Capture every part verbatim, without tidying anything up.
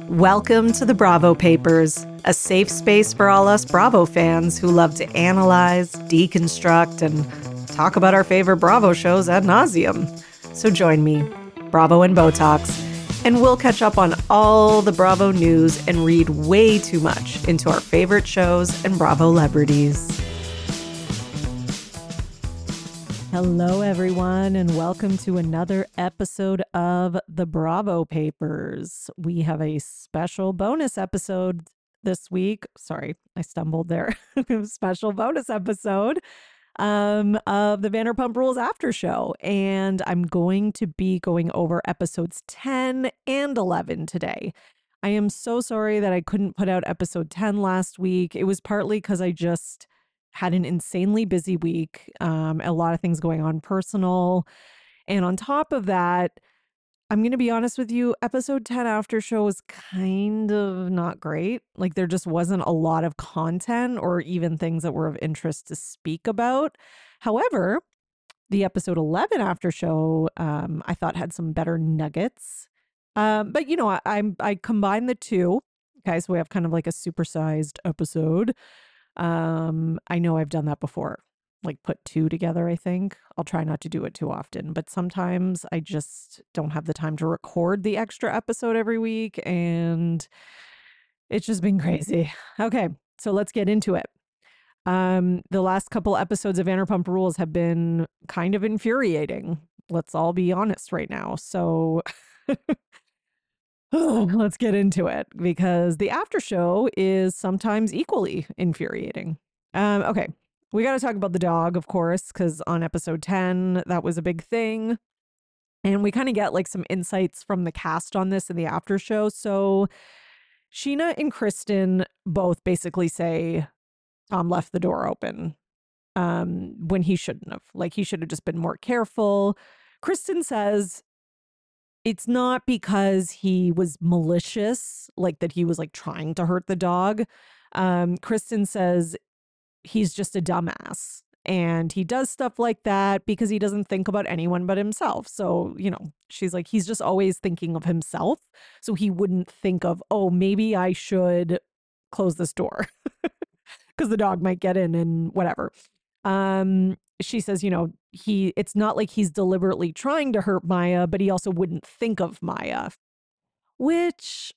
Welcome to the Bravo Papers, a safe space for all us Bravo fans who love to analyze, deconstruct, and talk about our favorite Bravo shows ad nauseum. So join me, Bravo and Botox, and we'll catch up on all the Bravo news and read way too much into our favorite shows and Bravo celebrities. Hello, everyone, and welcome to another episode of the Bravo Papers. We have a special bonus episode this week. Sorry, I stumbled there. Special bonus episode um, of the Vanderpump Rules after show. And I'm going to be going over episodes ten and eleven today. I am so sorry that I couldn't put out episode ten last week. It was partly because I just had an insanely busy week, um, a lot of things going on personal. And on top of that, I'm going to be honest with you, episode ten after show was kind of not great. Like there just wasn't a lot of content or even things that were of interest to speak about. However, the episode eleven after show, um, I thought had some better nuggets. Um, but you know, I, I I combined the two. Okay, so we have kind of like a supersized episode. Um, I know I've done that before, like put two together, I think. I'll try not to do it too often, but sometimes I just don't have the time to record the extra episode every week, and it's just been crazy. Okay, so let's get into it. Um, the last couple episodes of Vanderpump Rules have been kind of infuriating. Let's all be honest right now. So let's get into it because the after show is sometimes equally infuriating. Um, okay, we got to talk about the dog, of course, because on episode ten, that was a big thing. And we kind of get like some insights from the cast on this in the after show. So Sheena and Kristen both basically say Tom left the door open um, when he shouldn't have. Like he should have just been more careful. Kristen says it's not because he was malicious, like that he was like trying to hurt the dog. Um, Kristen says he's just a dumbass and he does stuff like that because he doesn't think about anyone but himself. So, you know, she's like, he's just always thinking of himself. So he wouldn't think of, oh, maybe I should close this door because the dog might get in and whatever. Um, she says, you know, he it's not like he's deliberately trying to hurt Maya, but he also wouldn't think of Maya, which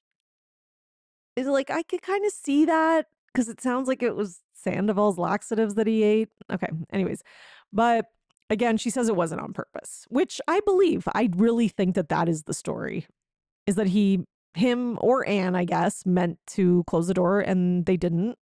is like, I could kind of see that because it sounds like it was Sandoval's laxatives that he ate. Okay, anyways, but again, she says it wasn't on purpose, which I believe. I really think that that is the story, is that he, him or Anne, I guess, meant to close the door and they didn't.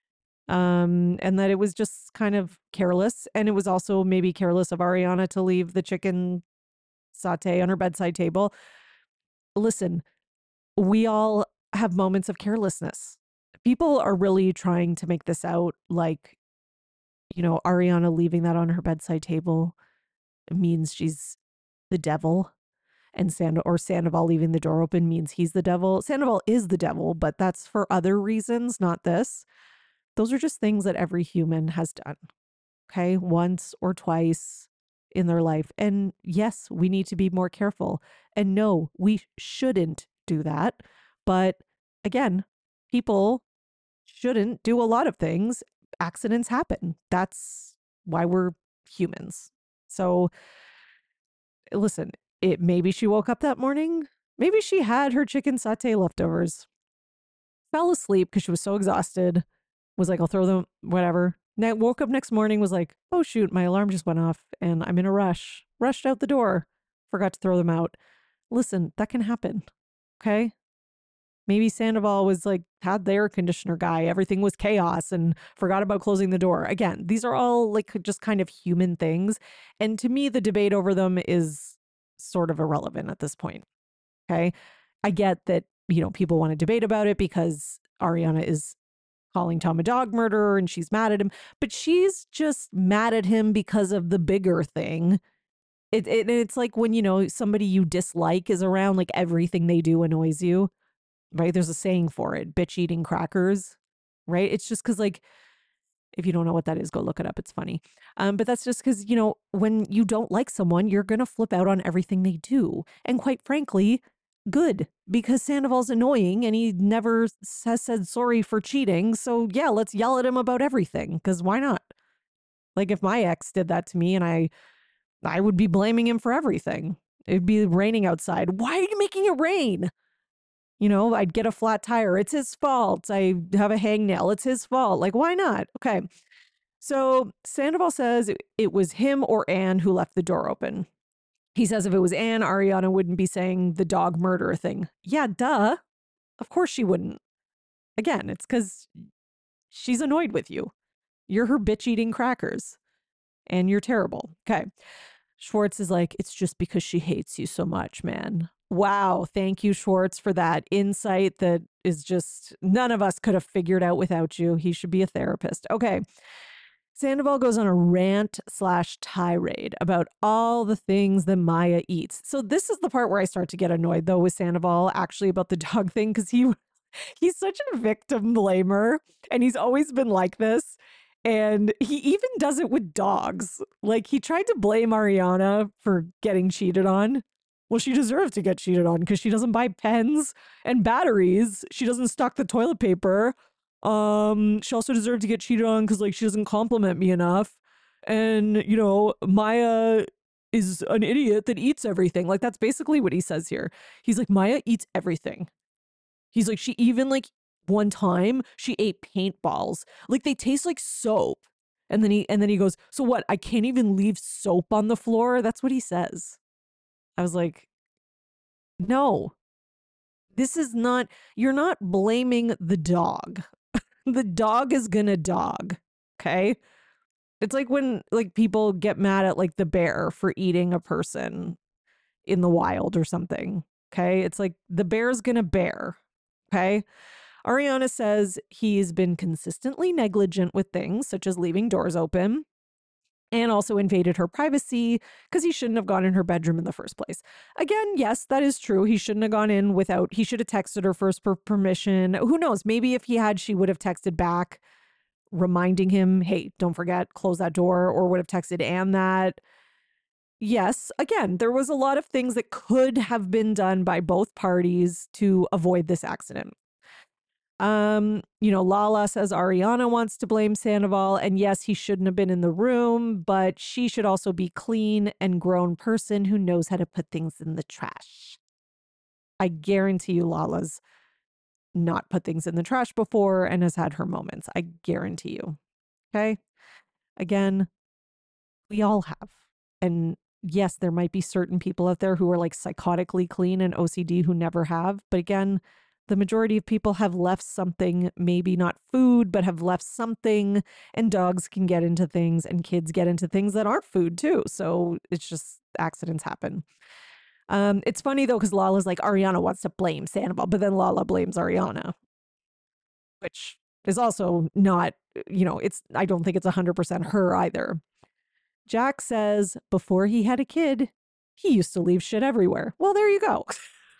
Um, and that it was just kind of careless. And it was also maybe careless of Ariana to leave the chicken saute on her bedside table. Listen, we all have moments of carelessness. People are really trying to make this out like, you know, Ariana leaving that on her bedside table means she's the devil. And Sand or Sandoval leaving the door open means he's the devil. Sandoval is the devil, but that's for other reasons, not this. Those are just things that every human has done, okay, once or twice in their life. And yes, we need to be more careful. And no, we shouldn't do that. But again, people shouldn't do a lot of things. Accidents happen. That's why we're humans. So listen, it maybe she woke up that morning. Maybe she had her chicken satay leftovers, fell asleep because she was so exhausted, was like, I'll throw them, whatever. Ne- woke up next morning, was like, oh shoot, my alarm just went off and I'm in a rush. Rushed out the door, forgot to throw them out. Listen, that can happen, okay? Maybe Sandoval was like, had the air conditioner guy, everything was chaos and forgot about closing the door. Again, these are all like just kind of human things. And to me, the debate over them is sort of irrelevant at this point, okay? I get that, you know, people want to debate about it because Ariana is calling Tom a dog murderer and she's mad at him, but she's just mad at him because of the bigger thing. It, it it's like when, you know, somebody you dislike is around, like everything they do annoys you, right? There's a saying for it, bitch eating crackers, right? It's just because, like, if you don't know what that is, go look it up. It's funny. Um, but that's just because, you know, when you don't like someone, you're going to flip out on everything they do. And quite frankly, good, because Sandoval's annoying and he never s- has said sorry for cheating. So yeah, let's yell at him about everything, because why not? Like if my ex did that to me and I I would be blaming him for everything. It'd be raining outside. Why are you making it rain? You know, I'd get a flat tire. It's his fault. I have a hangnail. It's his fault. Like, why not? Okay. So Sandoval says it, it was him or Anne who left the door open. He says if it was Anne, Ariana wouldn't be saying the dog murderer thing. Yeah, duh. Of course she wouldn't. Again, it's because she's annoyed with you. You're her bitch eating crackers and you're terrible. Okay. Schwartz is like, it's just because she hates you so much, man. Wow. Thank you, Schwartz, for that insight that is just none of us could have figured out without you. He should be a therapist. Okay. Sandoval goes on a rant slash tirade about all the things that Maya eats. So this is the part where I start to get annoyed though with Sandoval actually about the dog thing, because he he's such a victim blamer and he's always been like this. And he even does it with dogs. Like he tried to blame Ariana for getting cheated on. Well, she deserves to get cheated on because she doesn't buy pens and batteries. She doesn't stock the toilet paper. Um, she also deserved to get cheated on because like she doesn't compliment me enough. And, you know, Maya is an idiot that eats everything. Like that's basically what he says here. He's like, Maya eats everything. He's like, she even like one time she ate paintballs. Like they taste like soap. And then he and then he goes, so what? I can't even leave soap on the floor. That's what he says. I was like, no, this is not, you're not blaming the dog. The dog is gonna dog. Okay. It's like when like people get mad at like the bear for eating a person in the wild or something. Okay. It's like the bear's gonna bear. Okay. Ariana says he's been consistently negligent with things such as leaving doors open and also invaded her privacy because he shouldn't have gone in her bedroom in the first place. Again, yes, that is true. He shouldn't have gone in without, he should have texted her first for permission. Who knows? Maybe if he had, she would have texted back reminding him, hey, don't forget, close that door, or would have texted Anne that. Yes, again, there was a lot of things that could have been done by both parties to avoid this accident. Um, you know, Lala says Ariana wants to blame Sandoval, and yes, he shouldn't have been in the room, but she should also be clean and grown person who knows how to put things in the trash. I guarantee you Lala's not put things in the trash before and has had her moments. I guarantee you. Okay? Again, we all have. And yes, there might be certain people out there who are like psychotically clean and O C D who never have, but again, the majority of people have left something, maybe not food, but have left something. And dogs can get into things and kids get into things that aren't food too. So it's just accidents happen. Um, it's funny though, because Lala's like, Ariana wants to blame Sandoval, but then Lala blames Ariana, which is also not, you know, it's, I don't think it's one hundred percent her either. Jack says before he had a kid, he used to leave shit everywhere. Well, there you go.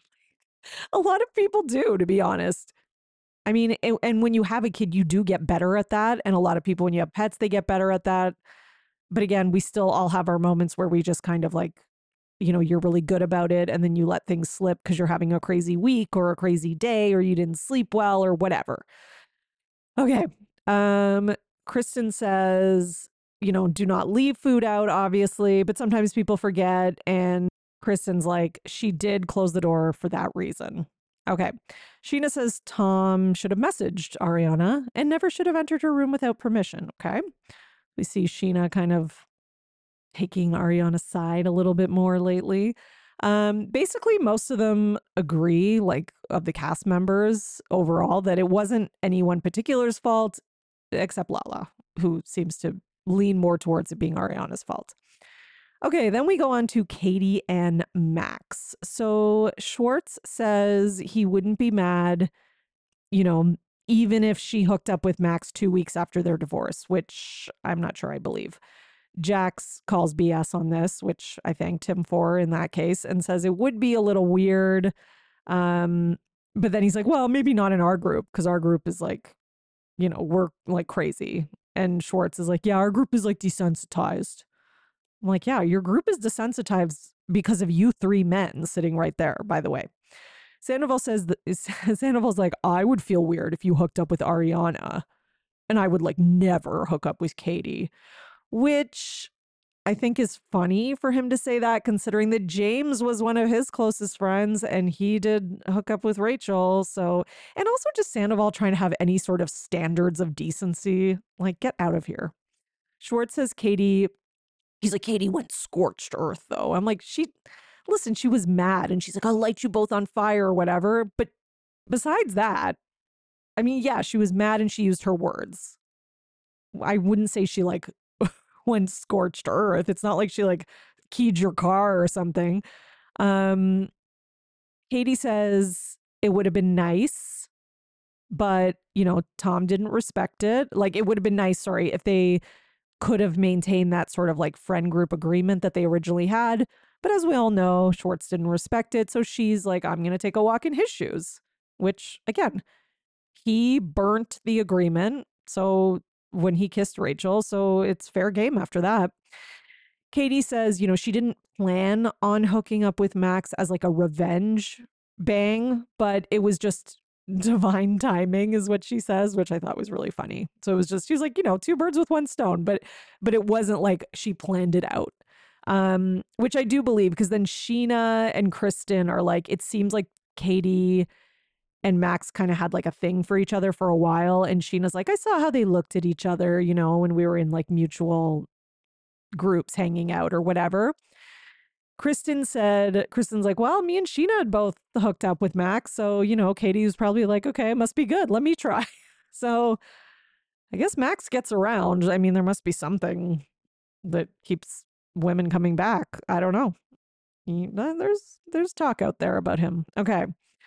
A lot of people do, to be honest. I mean, and, and when you have a kid, you do get better at that. And a lot of people, when you have pets, they get better at that. But again, we still all have our moments where we just kind of like, you know, you're really good about it. And then you let things slip because you're having a crazy week or a crazy day or you didn't sleep well or whatever. Okay. Um, Kristen says, you know, do not leave food out, obviously, but sometimes people forget. And Kristen's like, she did close the door for that reason. Okay. Sheena says Tom should have messaged Ariana and never should have entered her room without permission. Okay. We see Sheena kind of taking Ariana's side a little bit more lately. Um, basically, most of them agree, like of the cast members overall, that it wasn't any one particular's fault, except Lala, who seems to lean more towards it being Ariana's fault. Okay, then we go on to Katie and Max. So Schwartz says he wouldn't be mad, you know, even if she hooked up with Max two weeks after their divorce, which I'm not sure I believe. Jax calls B S on this, which I thanked him for in that case, and says it would be a little weird. Um, but then he's like, well, maybe not in our group because our group is like, you know, we're like crazy. And Schwartz is like, yeah, our group is like desensitized. I'm like, yeah, your group is desensitized because of you three men sitting right there, by the way. Sandoval says that Sandoval's like, I would feel weird if you hooked up with Ariana, and I would like never hook up with Katie, which I think is funny for him to say that, considering that James was one of his closest friends and he did hook up with Rachel. So, and also just Sandoval trying to have any sort of standards of decency. Like, get out of here. Schwartz says Katie, he's like, Katie went scorched earth, though. I'm like, she, listen, she was mad and she's like, I'll light you both on fire or whatever. But besides that, I mean, yeah, she was mad and she used her words. I wouldn't say she like went scorched earth. It's not like she like keyed your car or something. Um, Katie says it would have been nice, but you know, Tom didn't respect it. Like it would have been nice, sorry, if they could have maintained that sort of like friend group agreement that they originally had. But as we all know, Schwartz didn't respect it. So she's like, I'm going to take a walk in his shoes, which again, he burnt the agreement. So when he kissed Rachel, so it's fair game after that. Katie says, you know, she didn't plan on hooking up with Max as like a revenge bang, but it was just divine timing is what she says, which I thought was really funny. So it was just, she's like, you know, two birds with one stone, but but it wasn't like she planned it out. Um, which I do believe, because then Sheena and Kristen are like, it seems like Katie and Max kind of had like a thing for each other for a while. And Sheena's like, I saw how they looked at each other, you know, when we were in like mutual groups hanging out or whatever. Kristen said, Kristen's like, well, me and Sheena had both hooked up with Max. So, you know, Katie was probably like, okay, it must be good. Let me try. So I guess Max gets around. I mean, there must be something that keeps women coming back. I don't know. He, there's there's talk out there about him. Okay.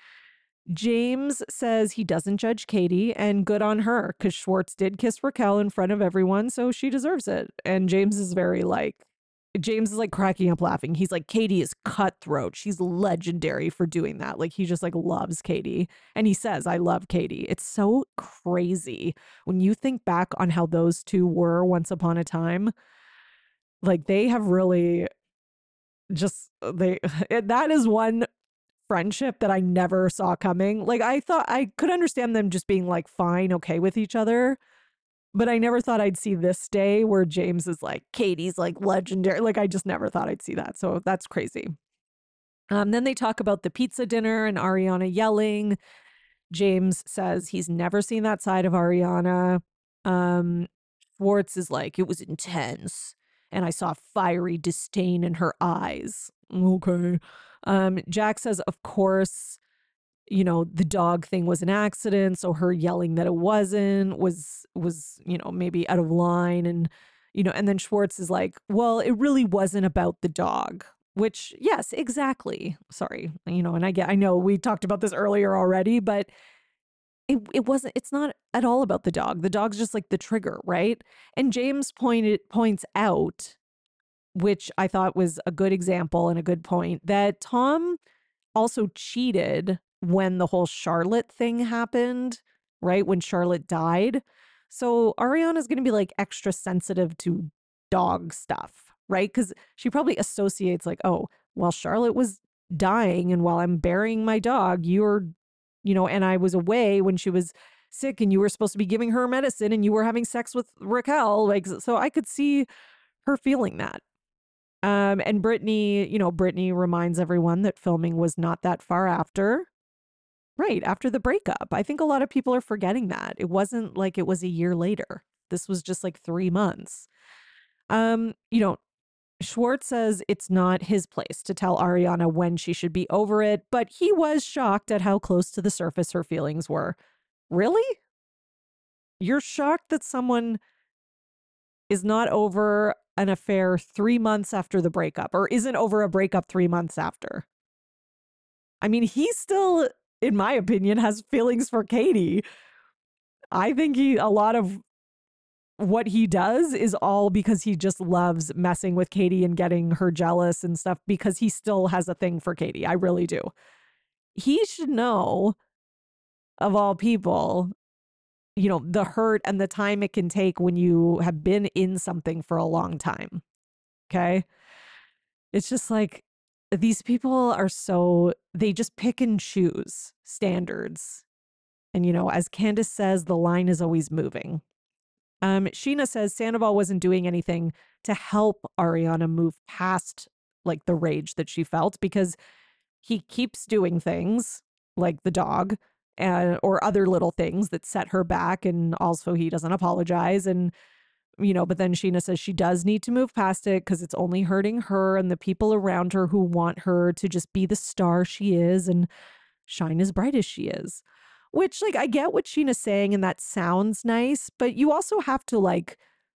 James says he doesn't judge Katie, and good on her, because Schwartz did kiss Raquel in front of everyone, so she deserves it. And James is very like, James is like cracking up laughing. He's like, Katie is cutthroat. She's legendary for doing that. Like, he just like loves Katie. And he says, I love Katie. It's so crazy when you think back on how those two were once upon a time. Like, they have really just, they, that is one friendship that I never saw coming. Like I thought I could understand them just being like fine, okay with each other, but I never thought I'd see this day where James is like, Katie's like legendary. Like I just never thought I'd see that. So that's crazy. Um, then they talk about the pizza dinner and Ariana yelling. James says he's never seen that side of Ariana. Um, Schwartz is like, it was intense, and I saw fiery disdain in her eyes. Okay. Um, Jack says, of course, you know, the dog thing was an accident. So her yelling that it wasn't was, was, you know, maybe out of line. And, you know, and then Schwartz is like, well, it really wasn't about the dog, which, yes, exactly. Sorry. You know, and I get, I know we talked about this earlier already, but it, it wasn't, it's not at all about the dog. The dog's just like the trigger, right? And James pointed, points out, which I thought was a good example and a good point, that Tom also cheated when the whole Charlotte thing happened, right? When Charlotte died. So Ariana's going to be like extra sensitive to dog stuff, right? Because she probably associates like, oh, while Charlotte was dying and while I'm burying my dog, you're, you know, and I was away when she was sick and you were supposed to be giving her medicine and you were having sex with Raquel. Like, so I could see her feeling that. Um, and Brittany, you know, Brittany reminds everyone that filming was not that far after, right, after the breakup. I think a lot of people are forgetting that. It wasn't like it was a year later. This was just like three months. Um, you know, Schwartz says it's not his place to tell Ariana when she should be over it, but he was shocked at how close to the surface her feelings were. Really? You're shocked that someone is not over an affair three months after the breakup, or isn't over a breakup three months after? I mean, he still, in my opinion, has feelings for Katie. I think he, a lot of what he does is all because he just loves messing with Katie and getting her jealous and stuff, because he still has a thing for Katie. I really do. He should know, of all people, you know, the hurt and the time it can take when you have been in something for a long time. Okay. It's just like, these people are so, they just pick and choose standards. And, you know, as Candace says, the line is always moving. Um, Sheena says Sandoval wasn't doing anything to help Ariana move past like the rage that she felt because he keeps doing things like the dog and or other little things that set her back, and also he doesn't apologize. And you know, but then Sheena says she does need to move past it because it's only hurting her and the people around her who want her to just be the star she is and shine as bright as she is. Which, like, I get what Sheena's saying, and that sounds nice, but you also have to like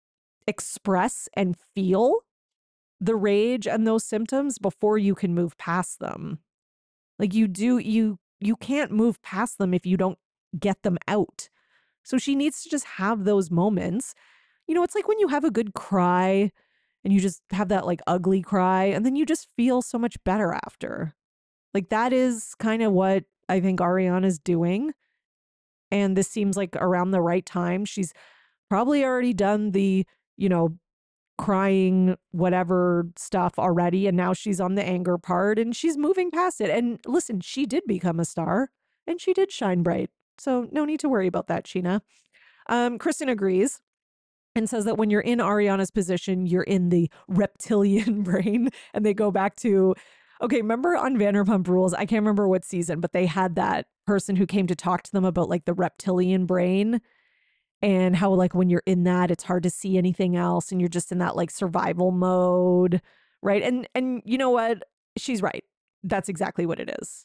express and feel the rage and those symptoms before you can move past them. Like you do, you you can't move past them if you don't get them out. So she needs to just have those moments. You know, it's like when you have a good cry and you just have that like ugly cry and then you just feel so much better after. Like that is kind of what I think Ariana's doing. And this seems like around the right time. She's probably already done the, you know, crying, whatever stuff already. And now she's on the anger part and she's moving past it. And listen, she did become a star and she did shine bright. So no need to worry about that, Sheena. Um, Kristen agrees and says that when you're in Ariana's position, you're in the reptilian brain. And they go back to, okay, remember on Vanderpump Rules? I can't remember what season, but they had that person who came to talk to them about like the reptilian brain and how like when you're in that, it's hard to see anything else and you're just in that like survival mode, right? And and you know what? She's right. That's exactly what it is.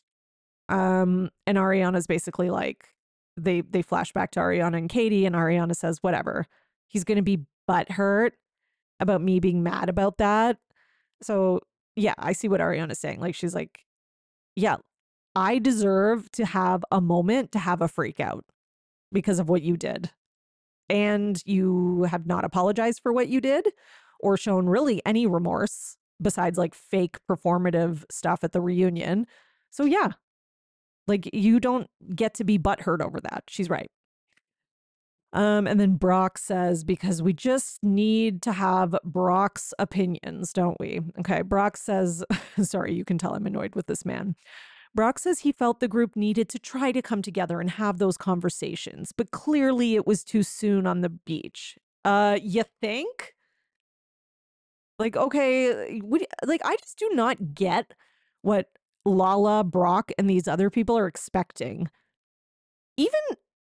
Um, and Ariana's basically like they they flash back to Ariana and Katie, and Ariana says, whatever. He's gonna be butthurt about me being mad about that. So yeah, I see what Ariana's saying. Like she's like, yeah, I deserve to have a moment to have a freak out because of what you did. And you have not apologized for what you did or shown really any remorse besides like fake performative stuff at the reunion. So yeah, like you don't get to be butthurt over that. She's right. Um, and then Brock says, because we just need to have Brock's opinions, don't we? Okay. Brock says, sorry, you can tell I'm annoyed with this man. Brock says he felt the group needed to try to come together and have those conversations, but clearly it was too soon on the beach. Uh, you think? Like, okay, would, like I just do not get what Lala, Brock, and these other people are expecting. Even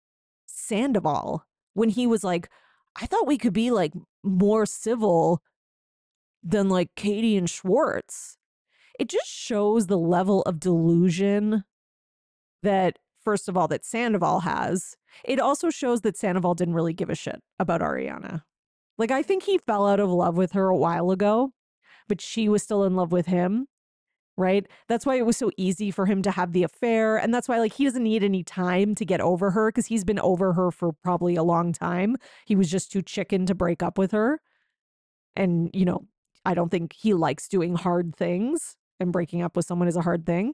Sandoval, when he was like, I thought we could be like more civil than like Katie and Schwartz. It just shows the level of delusion that, first of all, that Sandoval has. It also shows that Sandoval didn't really give a shit about Ariana. Like, I think he fell out of love with her a while ago, but she was still in love with him, right? That's why it was so easy for him to have the affair. And that's why, like, he doesn't need any time to get over her because he's been over her for probably a long time. He was just too chicken to break up with her. And, you know, I don't think he likes doing hard things, and breaking up with someone is a hard thing.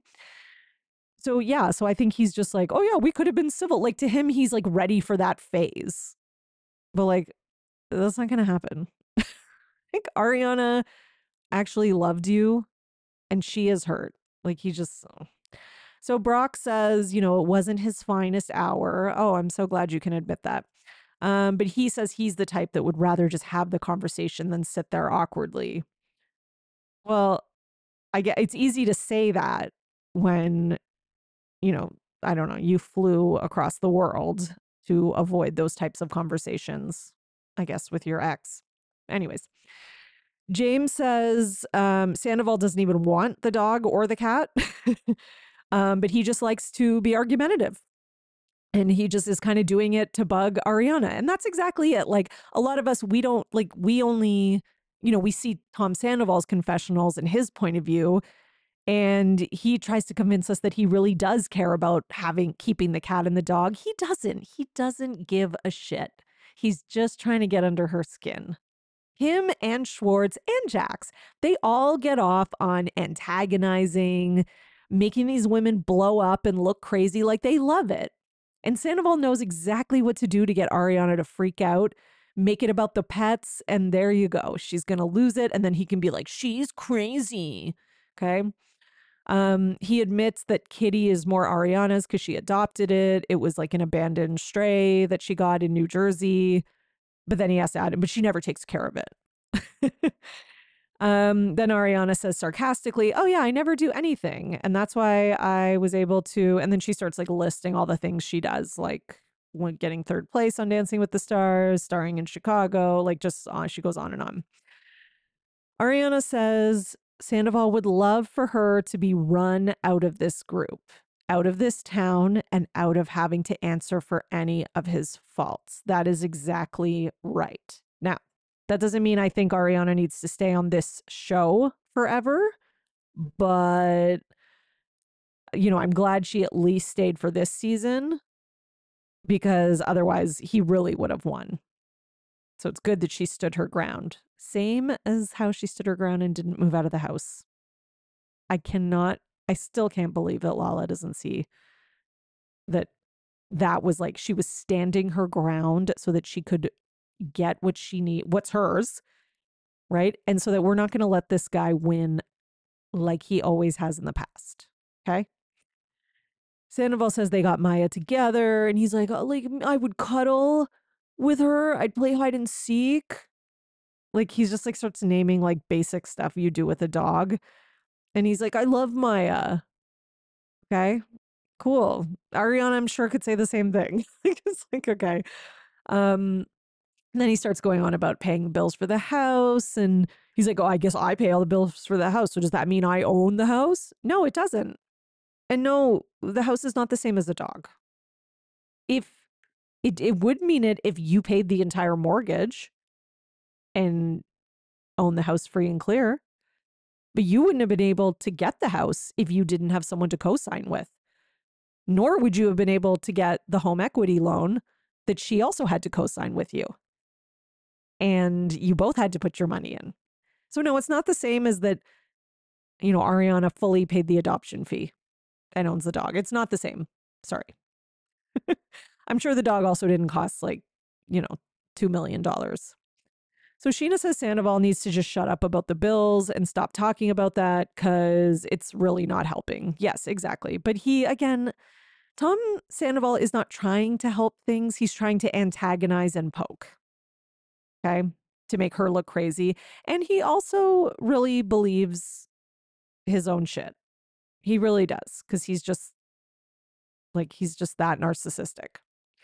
So yeah, so I think he's just like, oh yeah, we could have been civil. Like to him, he's like ready for that phase. But like, that's not gonna happen. I think Ariana actually loved you and she is hurt. Like he just so Brock says, you know, it wasn't his finest hour. Oh, I'm so glad you can admit that. Um, but he says he's the type that would rather just have the conversation than sit there awkwardly. Well, I get it's easy to say that when you know, I don't know, you flew across the world to avoid those types of conversations, I guess, with your ex. Anyways, James says um, Sandoval doesn't even want the dog or the cat, um, but he just likes to be argumentative. And he just is kind of doing it to bug Ariana. And that's exactly it. Like a lot of us, we don't like, we only, you know, we see Tom Sandoval's confessionals and his point of view. And he tries to convince us that he really does care about having keeping the cat and the dog. He doesn't. He doesn't give a shit. He's just trying to get under her skin. Him and Schwartz and Jax, they all get off on antagonizing, making these women blow up and look crazy like they love it. And Sandoval knows exactly what to do to get Ariana to freak out, make it about the pets, and there you go. She's going to lose it, and then he can be like, she's crazy. Okay? Um, he admits that Kitty is more Ariana's because she adopted it. It was like an abandoned stray that she got in New Jersey. But then he has to add it, but she never takes care of it. um, then Ariana says sarcastically, "Oh, yeah, I never do anything." And that's why I was able to. And then she starts like listing all the things she does, like when getting third place on Dancing with the Stars, starring in Chicago, like just on, she goes on and on. Ariana says Sandoval would love for her to be run out of this group, out of this town, and out of having to answer for any of his faults. That is exactly right. Now, that doesn't mean I think Ariana needs to stay on this show forever, but, you know, I'm glad she at least stayed for this season because otherwise he really would have won. So it's good that she stood her ground. Same as how she stood her ground and didn't move out of the house. I cannot, I still can't believe that Lala doesn't see that that was like she was standing her ground so that she could get what she need, what's hers, right? And so that we're not going to let this guy win like he always has in the past. Okay. Sandoval says they got Maya together and he's like, oh, like I would cuddle with her. I'd play hide and seek. Like he's just like starts naming like basic stuff you do with a dog. And he's like, I love Maya. Okay. Cool. Ariana, I'm sure could say the same thing. It's like, okay. Um, and then he starts going on about paying bills for the house. And he's like, oh, I guess I pay all the bills for the house. So does that mean I own the house? No, it doesn't. And no, the house is not the same as a dog. If it, it would mean it if you paid the entire mortgage and own the house free and clear. But you wouldn't have been able to get the house if you didn't have someone to co-sign with. Nor would you have been able to get the home equity loan that she also had to co-sign with you. And you both had to put your money in. So no, it's not the same as that, you know, Ariana fully paid the adoption fee and owns the dog. It's not the same. Sorry. I'm sure the dog also didn't cost like, you know, two million dollars. So Sheena says Sandoval needs to just shut up about the bills and stop talking about that because it's really not helping. Yes, exactly. But he, again, Tom Sandoval is not trying to help things. He's trying to antagonize and poke. Okay. To make her look crazy. And he also really believes his own shit. He really does. Because he's just like, he's just that narcissistic.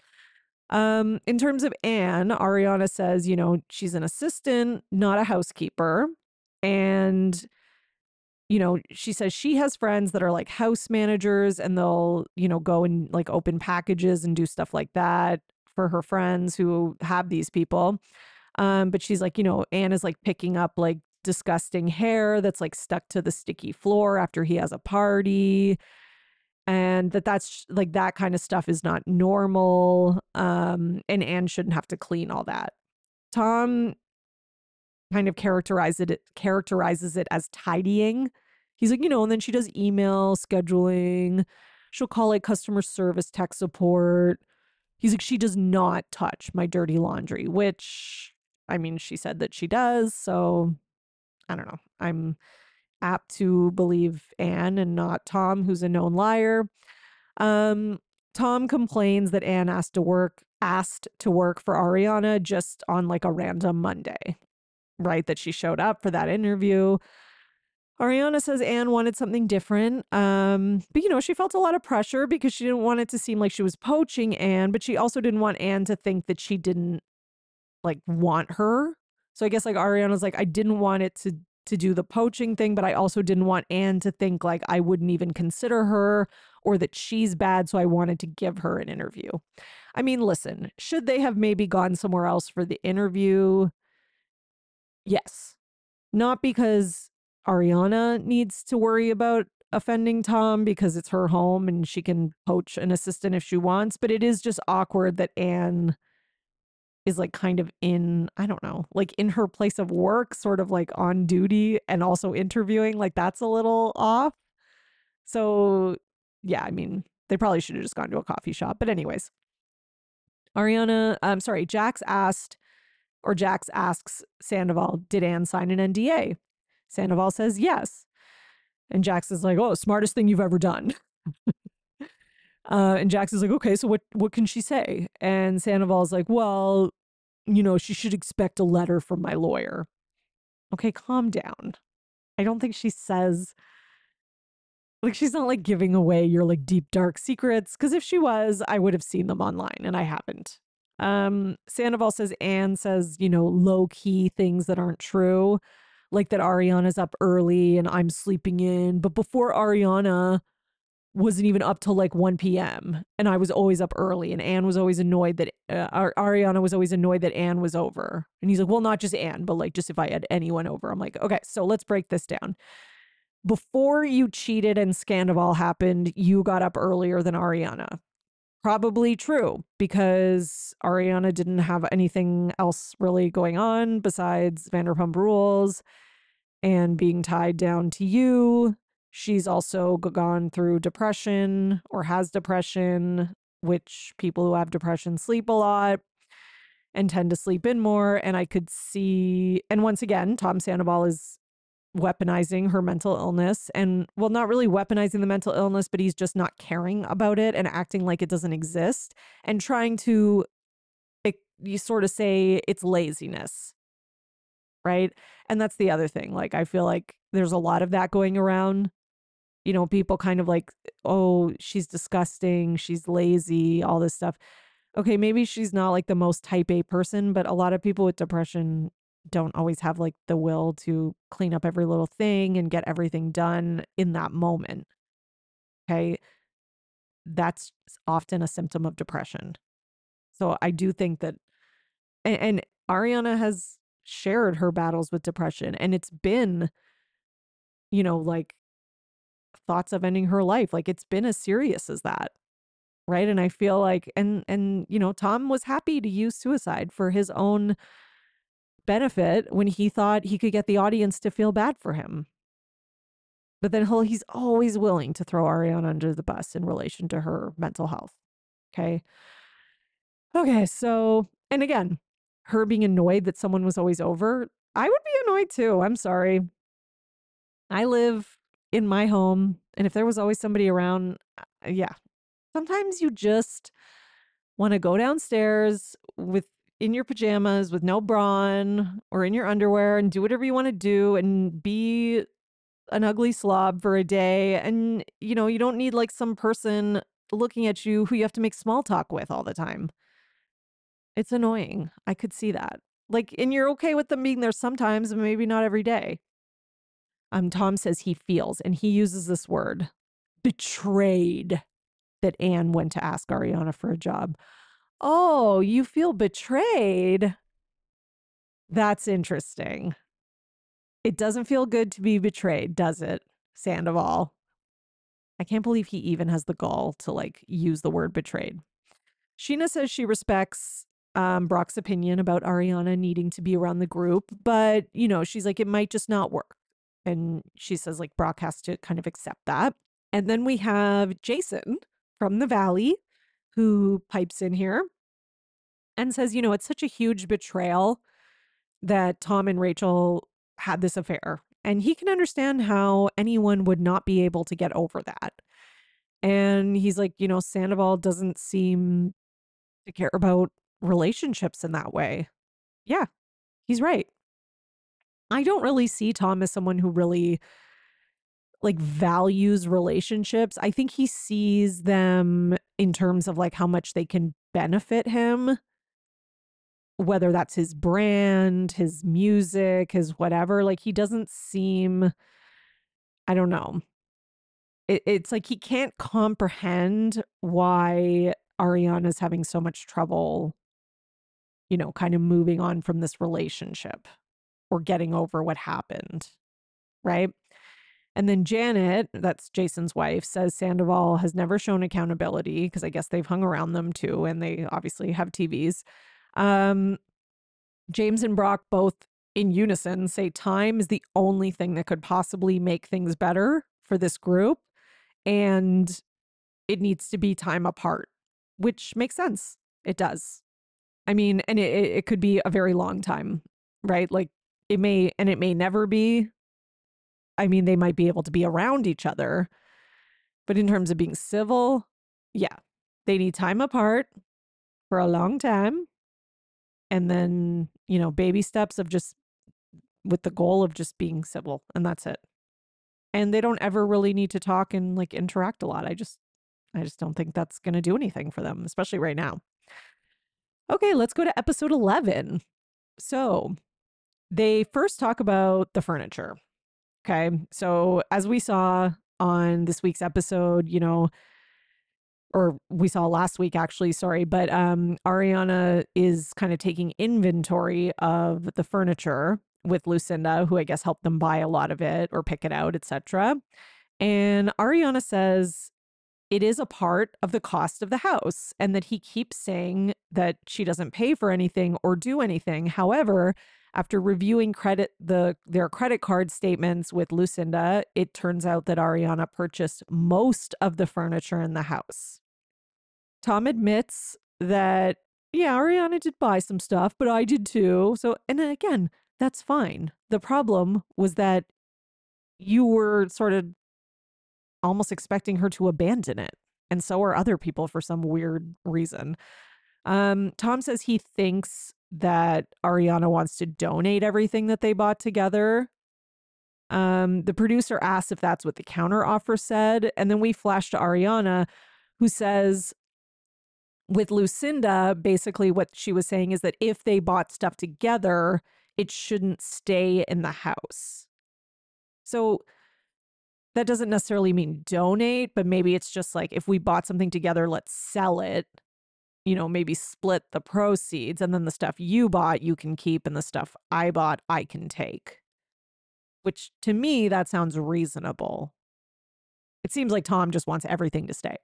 Um, in terms of Anne, Ariana says, you know, she's an assistant, not a housekeeper. And, you know, she says she has friends that are like house managers and they'll, you know, go and like open packages and do stuff like that for her friends who have these people. Um, but she's like, you know, Anne is like picking up like disgusting hair that's like stuck to the sticky floor after he has a party. And that that's like that kind of stuff is not normal. Um, and Anne shouldn't have to clean all that. Tom kind of characterizes it characterizes it as tidying. He's like, you know, and then she does email scheduling. She'll call like customer service, tech support. He's like, she does not touch my dirty laundry, which I mean, she said that she does. So I don't know. I'm apt to believe Anne and not Tom, who's a known liar. Um, Tom complains that Anne asked to work asked to work for Ariana just on like a random Monday, right? That she showed up for that interview. Ariana says Anne wanted something different. Um, but you know, she felt a lot of pressure because she didn't want it to seem like she was poaching Anne, but she also didn't want Anne to think that she didn't like want her. So I guess like Ariana's like, I didn't want it to to do the poaching thing, but I also didn't want Anne to think like I wouldn't even consider her or that she's bad. So I wanted to give her an interview. I mean, listen, should they have maybe gone somewhere else for the interview? Yes. Not because Ariana needs to worry about offending Tom because it's her home and she can poach an assistant if she wants, but it is just awkward that Anne is like kind of in, I don't know, like in her place of work, sort of like on duty and also interviewing. Like that's a little off. So, yeah, I mean, they probably should have just gone to a coffee shop. But, anyways, Ariana, I'm sorry, Jax asked, or Jax asks Sandoval, did Anne sign an N D A? Sandoval says yes. And Jax is like, oh, smartest thing you've ever done. Uh, and Jax is like, okay, so what, what can she say? And Sandoval's like, well, you know, she should expect a letter from my lawyer. Okay, calm down. I don't think she says, like, she's not like giving away your like deep, dark secrets. Cause if she was, I would have seen them online and I haven't. Um, Sandoval says Anne says, you know, low key things that aren't true, like that Ariana's up early and I'm sleeping in. But before Ariana, wasn't even up till like one p.m. and I was always up early and Anne was always annoyed that uh, Ariana was always annoyed that Anne was over. And he's like, well, not just Anne, but like just if I had anyone over. I'm like, okay, so let's break this down. Before you cheated and Scandival happened, you got up earlier than Ariana. Probably true because Ariana didn't have anything else really going on besides Vanderpump Rules and being tied down to you. She's also gone through depression or has depression, which people who have depression sleep a lot and tend to sleep in more. And I could see, and once again, Tom Sandoval is weaponizing her mental illness and, well, not really weaponizing the mental illness, but he's just not caring about it and acting like it doesn't exist and trying to, it, you sort of say it's laziness. Right. And that's the other thing. Like, I feel like there's a lot of that going around. You know, people kind of like, oh, she's disgusting. She's lazy, all this stuff. Okay. Maybe she's not like the most type A person, but a lot of people with depression don't always have like the will to clean up every little thing and get everything done in that moment. Okay. That's often a symptom of depression. So I do think that, and, and Ariana has shared her battles with depression and it's been, you know, like thoughts of ending her life. Like it's been as serious as that. Right. And I feel like, and, and, you know, Tom was happy to use suicide for his own benefit when he thought he could get the audience to feel bad for him. But then he'll, he's always willing to throw Ariana under the bus in relation to her mental health. Okay. Okay. So, and again, her being annoyed that someone was always over, I would be annoyed too. I'm sorry. I live in my home, and if there was always somebody around, uh, yeah, sometimes you just want to go downstairs with in your pajamas with no bra on or in your underwear and do whatever you want to do and be an ugly slob for a day. And, you know, you don't need like some person looking at you who you have to make small talk with all the time. It's annoying. I could see that. Like, and you're okay with them being there sometimes, but maybe not every day. Um, Tom says he feels, and he uses this word, betrayed, that Anne went to ask Ariana for a job. Oh, you feel betrayed? That's interesting. It doesn't feel good to be betrayed, does it, Sandoval? I can't believe he even has the gall to like use the word betrayed. Sheena says she respects um, Brock's opinion about Ariana needing to be around the group, but, you know, she's like, it might just not work. And she says, like, Brock has to kind of accept that. And then we have Jason from the Valley who pipes in here and says, you know, it's such a huge betrayal that Tom and Rachel had this affair. And he can understand how anyone would not be able to get over that. And he's like, you know, Sandoval doesn't seem to care about relationships in that way. Yeah, he's right. I don't really see Tom as someone who really like values relationships. I think he sees them in terms of like how much they can benefit him, whether that's his brand, his music, his whatever. Like he doesn't seem, I don't know. It, it's like he can't comprehend why Ariana's having so much trouble, you know, kind of moving on from this relationship or getting over what happened. Right. And then Janet, that's Jason's wife, says Sandoval has never shown accountability because I guess they've hung around them too, and they obviously have T Vs. Um, James and Brock both in unison say time is the only thing that could possibly make things better for this group. And it needs to be time apart, which makes sense. It does. I mean, and it, it could be a very long time, right? Like it may, and it may never be I mean, they might be able to be around each other, but in terms of being civil, yeah, they need time apart for a long time. And then, you know, baby steps of just with the goal of just being civil, and that's it. And they don't ever really need to talk and like interact a lot. I just, I just don't think that's going to do anything for them, especially right now. Okay, let's go to episode eleven. So they first talk about the furniture. Okay. So as we saw on this week's episode, you know, or we saw last week actually, sorry, but um Ariana is kind of taking inventory of the furniture with Lucinda, who I guess helped them buy a lot of it or pick it out, et cetera. And Ariana says it is a part of the cost of the house and that he keeps saying that she doesn't pay for anything or do anything. However, after reviewing credit the their credit card statements with Lucinda, it turns out that Ariana purchased most of the furniture in the house. Tom admits that, yeah, Ariana did buy some stuff, but I did too. So, and then again, that's fine. The problem was that you were sort of almost expecting her to abandon it. And so are other people for some weird reason. Um, Tom says he thinks that Ariana wants to donate everything that they bought together. Um, the producer asks if that's what the counter offer said. And then we flash to Ariana, who says, with Lucinda, basically what she was saying is that if they bought stuff together, it shouldn't stay in the house. So that doesn't necessarily mean donate, but maybe it's just like if we bought something together, let's sell it, you know, maybe split the proceeds, and then the stuff you bought, you can keep, and the stuff I bought, I can take. Which to me, that sounds reasonable. It seems like Tom just wants everything to stay,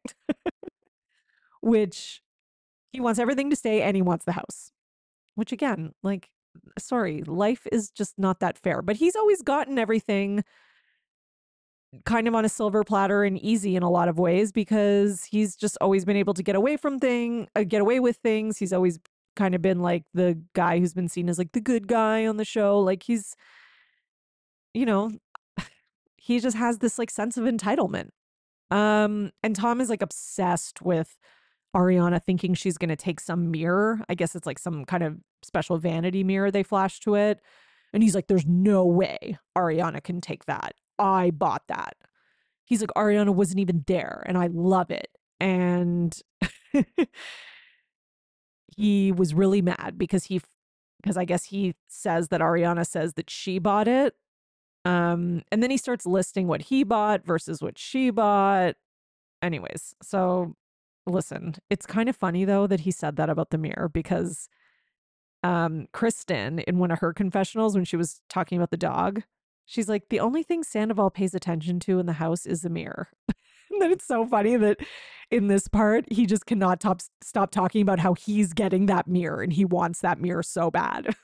which he wants everything to stay and he wants the house, which again, like, sorry, life is just not that fair. But he's always gotten everything kind of on a silver platter and easy in a lot of ways because he's just always been able to get away from thing, uh, get away with things. He's always kind of been like the guy who's been seen as like the good guy on the show. Like he's, you know, he just has this like sense of entitlement. Um, and Tom is like obsessed with Ariana thinking she's going to take some mirror. I guess it's like some kind of special vanity mirror they flash to it. And he's like, there's no way Ariana can take that. I bought that. He's like, Ariana wasn't even there and I love it. And he was really mad because he, because I guess he says that Ariana says that she bought it. Um, and then he starts listing what he bought versus what she bought. Anyways, so listen, it's kind of funny though that he said that about the mirror because um, Kristen, in one of her confessionals, when she was talking about the dog, she's like, the only thing Sandoval pays attention to in the house is the mirror. And then it's so funny that in this part, he just cannot top, stop talking about how he's getting that mirror and he wants that mirror so bad.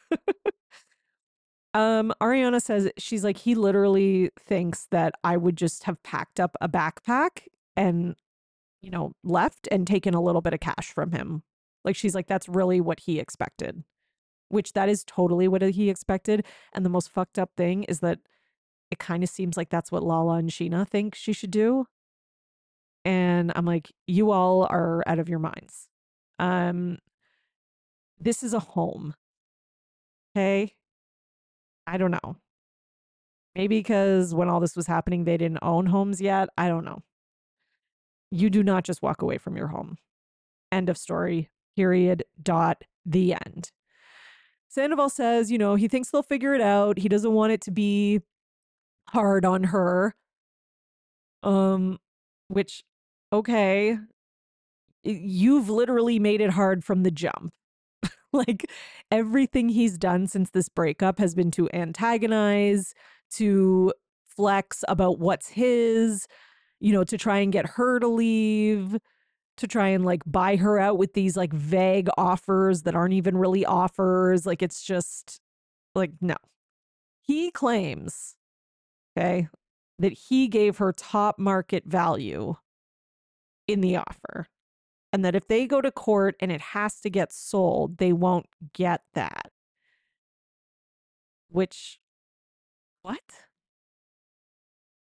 um, Ariana says, she's like, he literally thinks that I would just have packed up a backpack and, you know, left and taken a little bit of cash from him. Like, she's like, that's really what he expected. Which that is totally what he expected. And the most fucked up thing is that it kind of seems like that's what Lala and Sheena think she should do. And I'm like, you all are out of your minds. Um, this is a home. Okay. I don't know. Maybe because when all this was happening, they didn't own homes yet. I don't know. You do not just walk away from your home. End of story. Period. Dot. The end. Sandoval says, you know, he thinks they'll figure it out. He doesn't want it to be hard on her. Um, which, okay, you've literally made it hard from the jump. Like everything he's done since this breakup has been to antagonize, to flex about what's his, you know, to try and get her to leave, to try and like buy her out with these like vague offers that aren't even really offers. Like it's just like, no. He claims, okay, that he gave her top market value in the offer. And that if they go to court and it has to get sold, they won't get that. Which, what?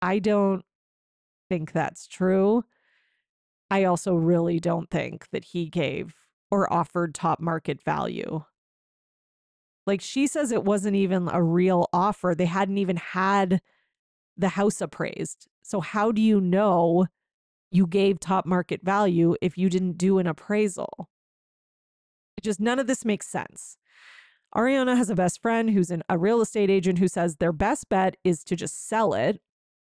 I don't think that's true. I also really don't think that he gave or offered top market value. Like she says it wasn't even a real offer. They hadn't even had the house appraised. So how do you know you gave top market value if you didn't do an appraisal? It just none of this makes sense. Ariana has a best friend who's an, a real estate agent who says their best bet is to just sell it.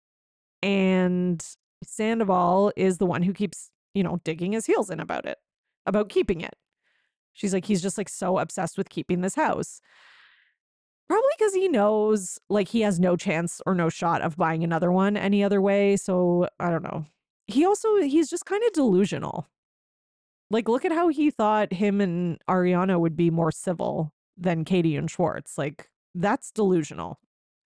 And Sandoval is the one who keeps, you know, digging his heels in about it, about keeping it. She's like, he's just like so obsessed with keeping this house. Probably because he knows like he has no chance or no shot of buying another one any other way. So I don't know. He also, he's just kind of delusional. Like, look at how he thought him and Ariana would be more civil than Katie and Schwartz. Like, that's delusional.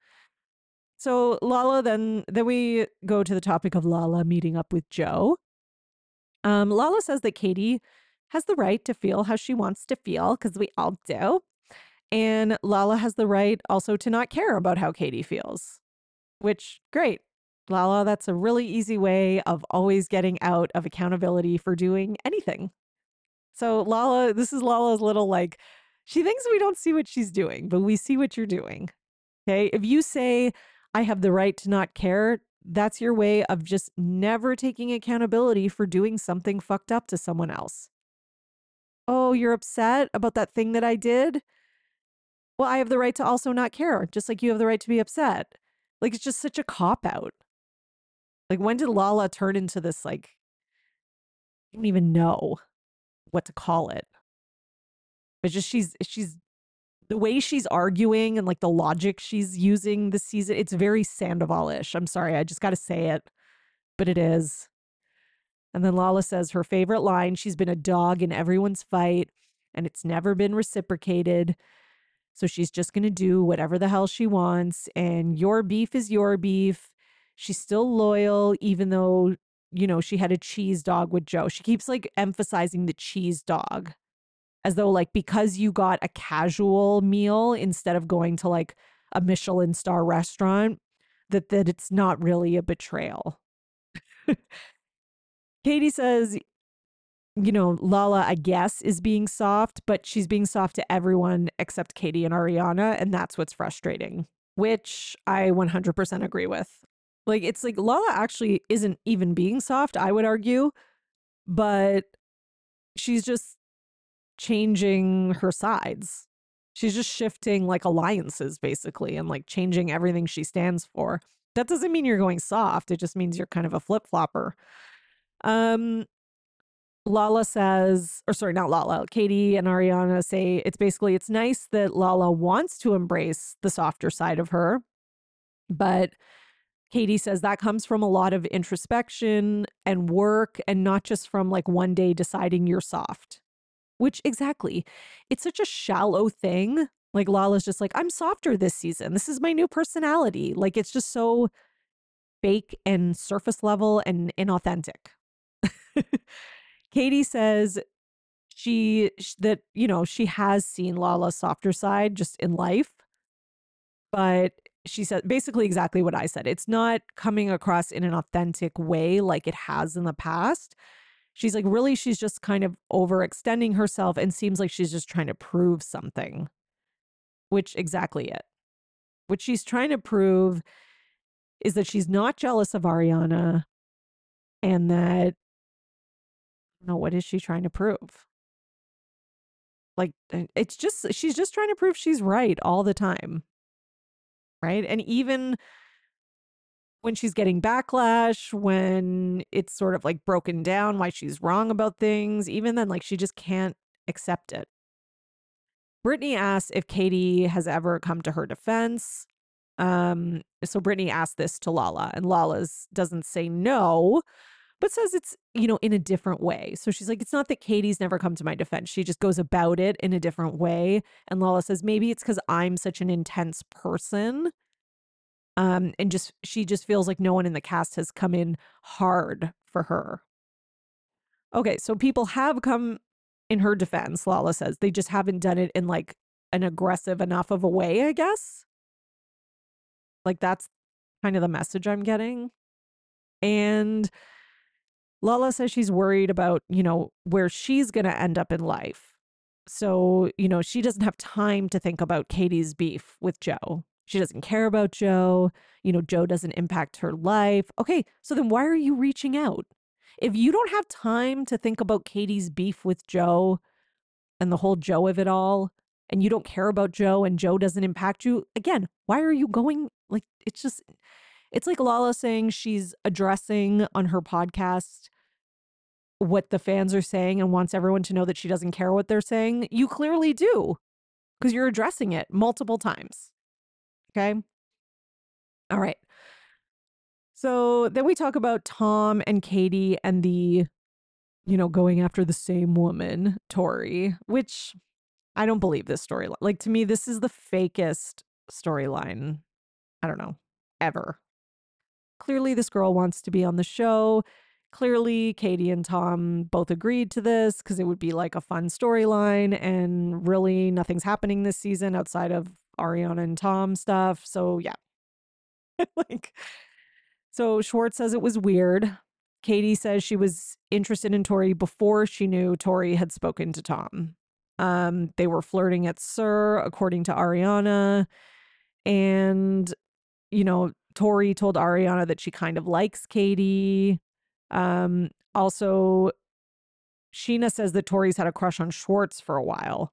So Lala, then then we go to the topic of Lala meeting up with Joe. Um, Lala says that Katie has the right to feel how she wants to feel because we all do. And Lala has the right also to not care about how Katie feels, which great. Lala, that's a really easy way of always getting out of accountability for doing anything. So Lala, this is Lala's little like, she thinks we don't see what she's doing, but we see what you're doing. Okay. If you say, I have the right to not care, that's your way of just never taking accountability for doing something fucked up to someone else. Oh, you're upset about that thing that I did? Well, I have the right to also not care, just like you have the right to be upset. Like, it's just such a cop out. Like, when did Lala turn into this, like, I don't even know what to call it. But just she's, she's, the way she's arguing and like the logic she's using this season, it's very Sandoval-ish. I'm sorry, I just got to say it, but it is. And then Lala says her favorite line, she's been a dog in everyone's fight and it's never been reciprocated. So she's just going to do whatever the hell she wants. And your beef is your beef. She's still loyal, even though, you know, she had a cheese dog with Joe. She keeps like emphasizing the cheese dog as though, like, because you got a casual meal instead of going to like a Michelin star restaurant, that, that it's not really a betrayal. Katie says, you know, Lala, I guess, is being soft, but she's being soft to everyone except Katie and Ariana. And that's what's frustrating, which I one hundred percent agree with. Like, it's like Lala actually isn't even being soft, I would argue, but she's just changing her sides. She's just shifting like alliances basically and like changing everything she stands for. That doesn't mean you're going soft. It just means you're kind of a flip flopper. Um, Lala says, or sorry, not Lala, Katie and Ariana say it's basically, it's nice that Lala wants to embrace the softer side of her. But Katie says that comes from a lot of introspection and work and not just from like one day deciding you're soft, which exactly, it's such a shallow thing. Like Lala's just like, I'm softer this season. This is my new personality. Like it's just so fake and surface level and inauthentic. Katie says she that you know she has seen Lala's softer side just in life, but she said basically exactly what I said. It's not coming across in an authentic way like it has in the past. She's like, really, she's just kind of overextending herself and seems like she's just trying to prove something, which exactly it. What she's trying to prove is that she's not jealous of Ariana and that, no, what is she trying to prove? Like, uh, it's just, she's just trying to prove she's right all the time. Right. And even when she's getting backlash, when it's sort of like broken down why she's wrong about things, even then, like, she just can't accept it. Brittany asks if Katie has ever come to her defense. Um, so Brittany asked this to Lala, and Lala's doesn't say no, but says it's, you know, in a different way. So she's like, it's not that Katie's never come to my defense. She just goes about it in a different way. And Lala says, maybe it's because I'm such an intense person. Um, and just, she just feels like no one in the cast has come in hard for her. Okay. So people have come in her defense, Lala says. They just haven't done it in like an aggressive enough of a way, I guess. Like that's kind of the message I'm getting. And Lala says she's worried about, you know, where she's going to end up in life. So, you know, she doesn't have time to think about Katie's beef with Joe. She doesn't care about Joe. You know, Joe doesn't impact her life. Okay, so then why are you reaching out? If you don't have time to think about Katie's beef with Joe and the whole Joe of it all, and you don't care about Joe and Joe doesn't impact you, again, why are you going? Like, it's just, it's like Lala saying she's addressing on her podcast what the fans are saying and wants everyone to know that she doesn't care what they're saying. You clearly do because you're addressing it multiple times. Okay. All right. So then we talk about Tom and Katie and the, you know, going after the same woman, Tori, which I don't believe this storyline. Like, to me, this is the fakest storyline, I don't know, ever. Clearly, this girl wants to be on the show. Clearly, Katie and Tom both agreed to this because it would be like a fun storyline. And really, nothing's happening this season outside of Ariana and Tom stuff. So, yeah. like, so Schwartz says it was weird. Katie says she was interested in Tori before she knew Tori had spoken to Tom. Um, they were flirting at SUR, according to Ariana. And, you know, Tori told Ariana that she kind of likes Katie. Um, also, Sheena says that Tori's had a crush on Schwartz for a while.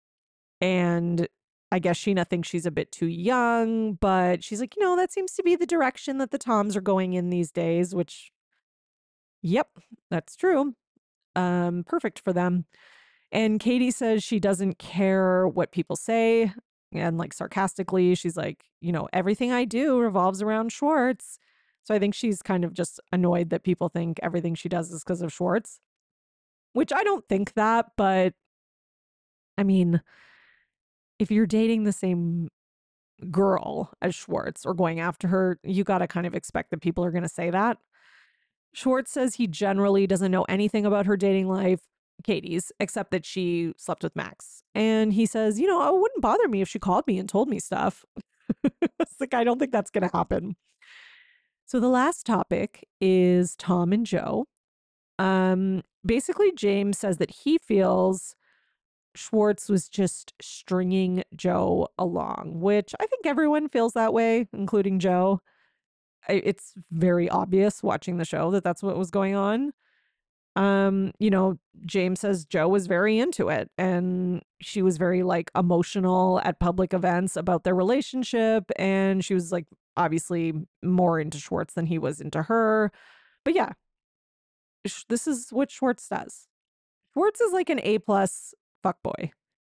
And I guess Sheena thinks she's a bit too young, but she's like, you know, that seems to be the direction that the Toms are going in these days, which, yep, that's true. Um, perfect for them. And Katie says she doesn't care what people say. And like sarcastically, she's like, you know, everything I do revolves around Schwartz. So I think she's kind of just annoyed that people think everything she does is because of Schwartz, which I don't think that. But I mean, if you're dating the same girl as Schwartz or going after her, you got to kind of expect that people are going to say that. Schwartz says he generally doesn't know anything about her dating life, Katie's, except that she slept with Max. And he says, you know, it wouldn't bother me if she called me and told me stuff. It's like, I don't think that's going to happen. So the last topic is Tom and Joe. Um, basically, James says that he feels Schwartz was just stringing Joe along, which I think everyone feels that way, including Joe. It's very obvious watching the show that that's what was going on. Um, you know, James says Joe was very into it and she was very like emotional at public events about their relationship. And she was like obviously more into Schwartz than he was into her. But yeah, this is what Schwartz does. Schwartz is like an A plus fuckboy.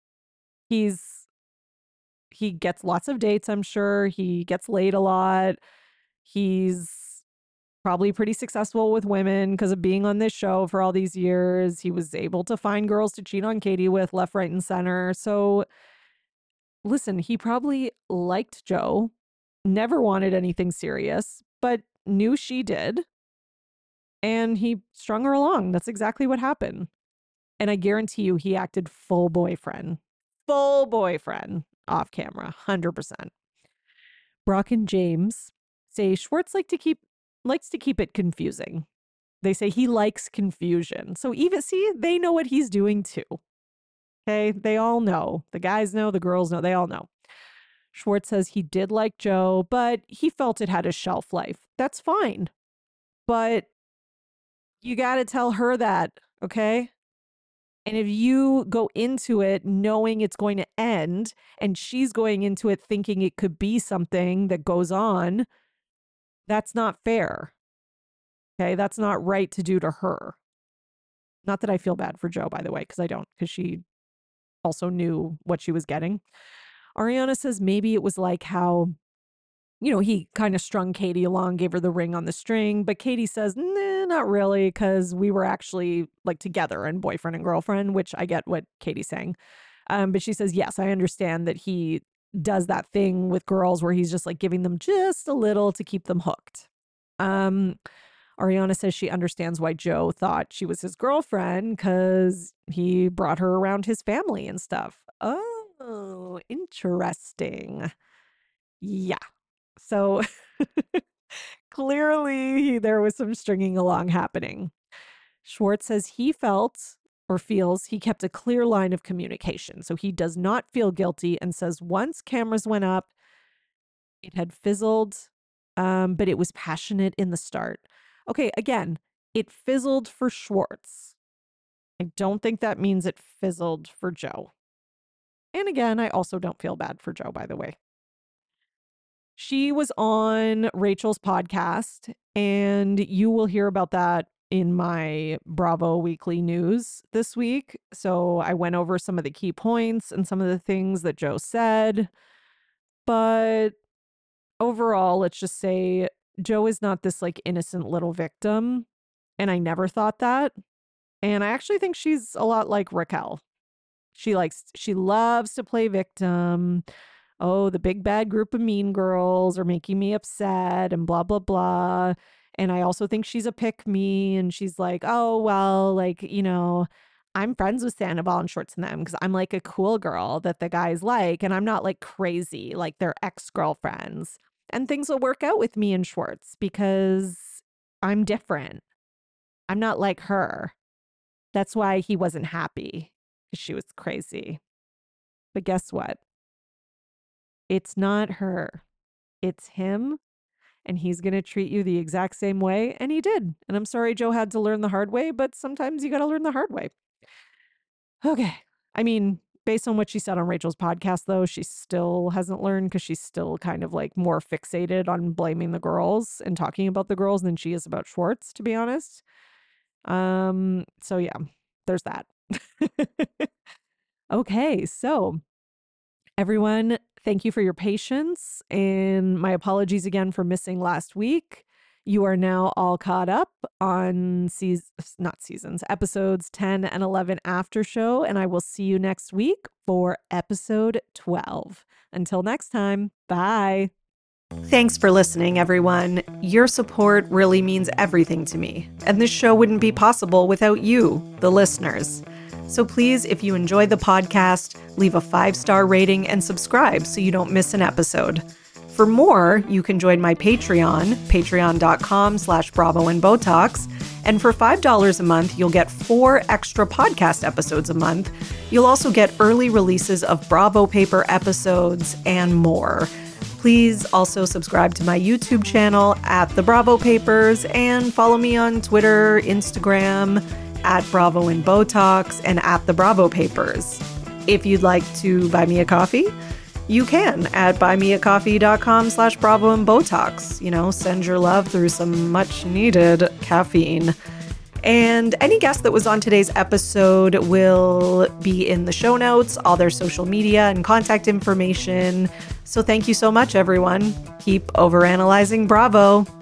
He's he gets lots of dates, I'm sure. He gets laid a lot. He's probably pretty successful with women because of being on this show for all these years. He was able to find girls to cheat on Katie with left, right, and center. So listen, he probably liked Joe, never wanted anything serious, but knew she did. And he strung her along. That's exactly what happened. And I guarantee you, he acted full boyfriend, full boyfriend off camera, one hundred percent. Brock and James say Schwartz like to keep likes to keep it confusing. They say he likes confusion. So even see, they know what he's doing too. Okay, they all know. The guys know, the girls know, they all know. Schwartz says he did like Joe, but he felt it had a shelf life. That's fine. But you got to tell her that, okay? And if you go into it knowing it's going to end and she's going into it thinking it could be something that goes on, that's not fair. Okay, that's not right to do to her. Not that I feel bad for Joe, by the way, because I don't, because she also knew what she was getting. Ariana says maybe it was like how, you know, he kind of strung Katie along, gave her the ring on the string, but Katie says, nah, not really, because we were actually like together and boyfriend and girlfriend, which I get what Katie's saying. Um, but she says, yes, I understand that he does that thing with girls where he's just like giving them just a little to keep them hooked. Um, Ariana says she understands why Joe thought she was his girlfriend because he brought her around his family and stuff. Oh, interesting. Yeah. So Clearly, there was some stringing along happening. Schwartz says he felt or feels he kept a clear line of communication. So he does not feel guilty and says once cameras went up, it had fizzled, um, but it was passionate in the start. Okay, again, it fizzled for Schwartz. I don't think that means it fizzled for Joe. And again, I also don't feel bad for Joe, by the way. She was on Rachel's podcast, and you will hear about that in my Bravo Weekly News this week. So I went over some of the key points and some of the things that Joe said. But overall, let's just say Joe is not this like innocent little victim. And I never thought that. And I actually think she's a lot like Raquel. She likes, she loves to play victim. Oh, the big bad group of mean girls are making me upset and blah, blah, blah. And I also think she's a pick me. And she's like, oh, well, like, you know, I'm friends with Sandoval and Schwartz and them because I'm like a cool girl that the guys like. And I'm not like crazy like their ex-girlfriends. And things will work out with me and Schwartz because I'm different. I'm not like her. That's why he wasn't happy because she was crazy. But guess what? It's not her. It's him. And he's going to treat you the exact same way. And he did. And I'm sorry Joe had to learn the hard way, but sometimes you got to learn the hard way. Okay. I mean, based on what she said on Rachel's podcast, though, she still hasn't learned because she's still kind of like more fixated on blaming the girls and talking about the girls than she is about Schwartz, to be honest. Um, so yeah, there's that. Okay, so everyone, thank you for your patience and my apologies again for missing last week. You are now all caught up on seasons, not seasons, episodes ten and eleven after show, and I will see you next week for episode twelve. Until next time, bye. Thanks for listening, everyone. Your support really means everything to me, and this show wouldn't be possible without you, the listeners. So please, if you enjoy the podcast, leave a five-star rating and subscribe so you don't miss an episode. For more, you can join my Patreon, patreon.com slash Bravo and Botox. And for five dollars a month, you'll get four extra podcast episodes a month. You'll also get early releases of Bravo Paper episodes and more. Please also subscribe to my YouTube channel at The Bravo Papers and follow me on Twitter, Instagram, at Bravo and Botox, and at The Bravo Papers. If you'd like to buy me a coffee, you can at buymeacoffee.com slash Bravo and Botox. You know, send your love through some much needed caffeine. And any guest that was on today's episode will be in the show notes, all their social media and contact information. So thank you so much, everyone. Keep overanalyzing Bravo.